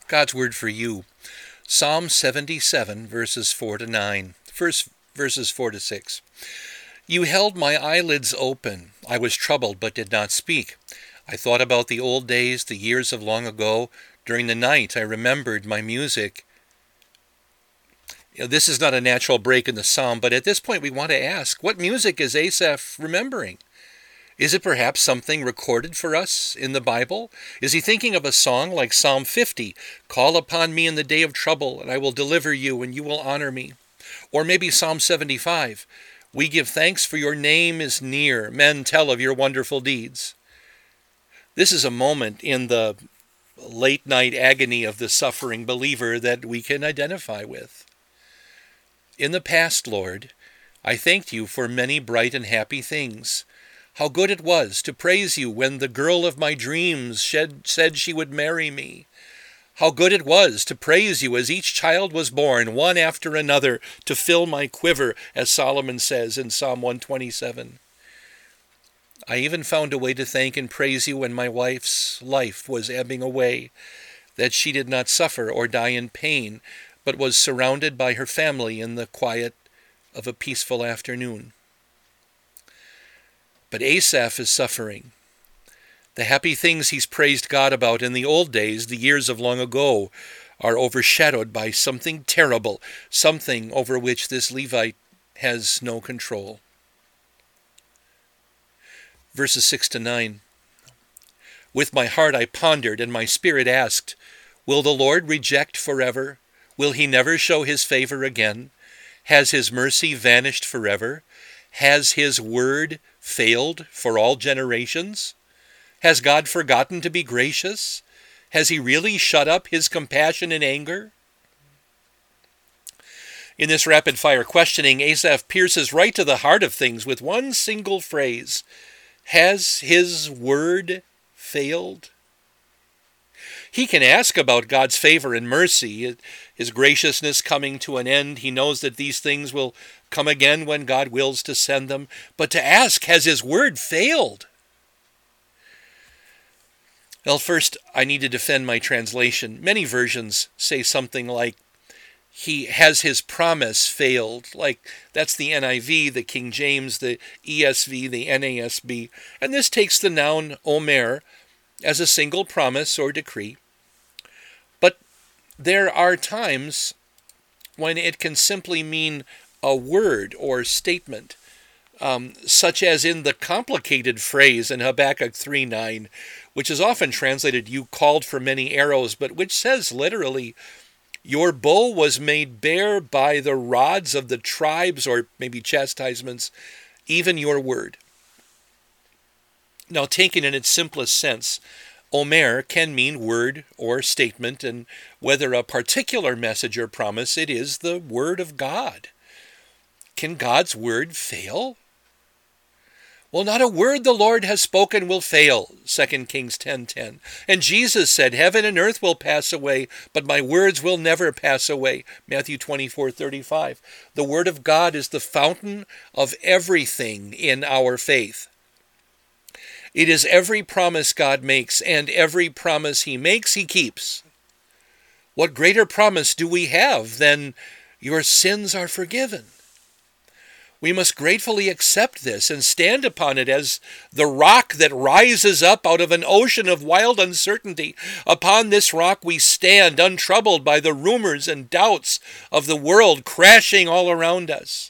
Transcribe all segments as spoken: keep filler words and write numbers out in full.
God's word for you. Psalm seventy-seven, verses four to nine. First, verses four to six. You held my eyelids open. I was troubled, but did not speak. I thought about the old days, the years of long ago. During the night, I remembered my music. You know, this is not a natural break in the psalm, but at this point we want to ask, what music is Asaph remembering? Is it perhaps something recorded for us in the Bible? Is he thinking of a song like Psalm fifty, call upon me in the day of trouble, and I will deliver you, and you will honor me? Or maybe Psalm seventy-five, we give thanks for your name is near, men tell of your wonderful deeds. This is a moment in the late night agony of the suffering believer that we can identify with. In the past, Lord, I thanked you for many bright and happy things. How good it was to praise you when the girl of my dreams shed, said she would marry me. How good it was to praise you as each child was born, one after another, to fill my quiver, as Solomon says in Psalm one twenty-seven. I even found a way to thank and praise you when my wife's life was ebbing away, that she did not suffer or die in pain, but was surrounded by her family in the quiet of a peaceful afternoon. But Asaph is suffering. The happy things he's praised God about in the old days, the years of long ago, are overshadowed by something terrible, something over which this Levite has no control. Verses six to nine. With my heart I pondered, and my spirit asked, will the Lord reject forever? Will he never show his favor again? Has his mercy vanished forever? Has his word failed for all generations? Has God forgotten to be gracious? Has he really shut up his compassion in anger? In this rapid-fire questioning, Asaph pierces right to the heart of things with one single phrase. Has his word failed? He can ask about God's favor and mercy, his graciousness coming to an end. He knows that these things will come again when God wills to send them. But to ask, has his word failed? Well, first, I need to defend my translation. Many versions say something like, he has his promise failed. Like, that's the N I V, the King James, the E S V, the N A S B. And this takes the noun omer as a single promise or decree. But there are times when it can simply mean a word or statement, um, such as in the complicated phrase in Habakkuk three nine, which is often translated, you called for many arrows, but which says literally, your bow was made bare by the rods of the tribes, or maybe chastisements, even your word. Now, taken in its simplest sense, omer can mean word or statement, and whether a particular message or promise, it is the word of God. Can God's word fail? Well, not a word the Lord has spoken will fail, Second Kings ten ten. And Jesus said, heaven and earth will pass away, but my words will never pass away, Matthew twenty-four thirty-five. The word of God is the fountain of everything in our faith. It is every promise God makes, and every promise he makes, he keeps. What greater promise do we have than your sins are forgiven? We must gratefully accept this and stand upon it as the rock that rises up out of an ocean of wild uncertainty. Upon this rock we stand, untroubled by the rumors and doubts of the world crashing all around us.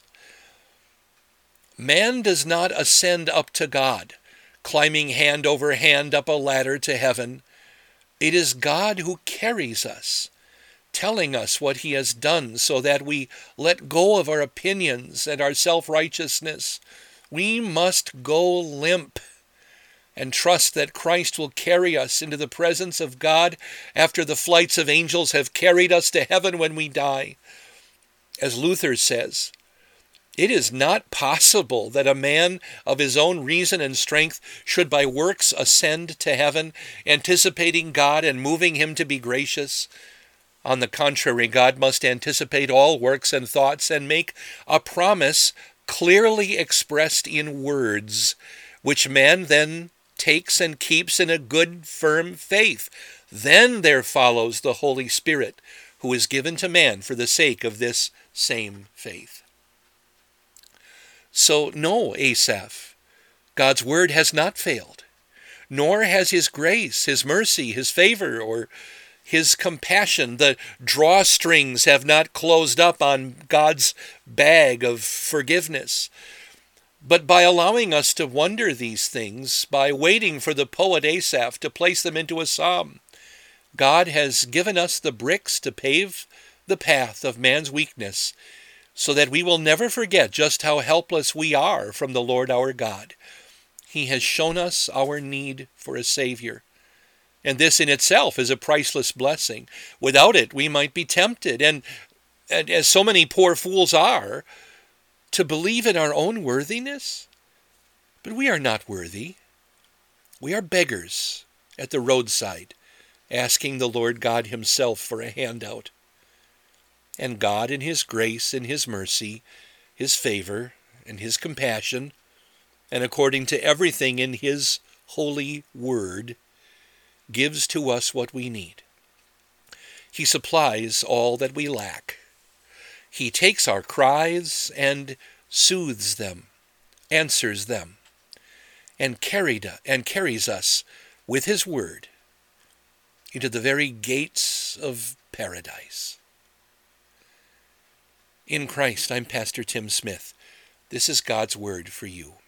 Man does not ascend up to God, climbing hand over hand up a ladder to heaven. It is God who carries us, telling us what he has done so that we let go of our opinions and our self-righteousness. We must go limp and trust that Christ will carry us into the presence of God after the flights of angels have carried us to heaven when we die. As Luther says, it is not possible that a man of his own reason and strength should by works ascend to heaven, anticipating God and moving him to be gracious. On the contrary, God must anticipate all works and thoughts and make a promise clearly expressed in words, which man then takes and keeps in a good, firm faith. Then there follows the Holy Spirit, who is given to man for the sake of this same faith. So no, Asaph, God's word has not failed, nor has his grace, his mercy, his favor, or his compassion. The drawstrings have not closed up on God's bag of forgiveness. But by allowing us to wonder these things, by waiting for the poet Asaph to place them into a psalm, God has given us the bricks to pave the path of man's weakness, so that we will never forget just how helpless we are from the Lord our God. He has shown us our need for a Savior, and this in itself is a priceless blessing. Without it, we might be tempted, and, and as so many poor fools are, to believe in our own worthiness. But we are not worthy. We are beggars at the roadside, asking the Lord God himself for a handout. And God, in his grace and his mercy, his favor and his compassion, and according to everything in his holy word, gives to us what we need. He supplies all that we lack. He takes our cries and soothes them, answers them, and carried and carries us with his word into the very gates of paradise. In Christ, I'm Pastor Tim Smith. This is God's word for you.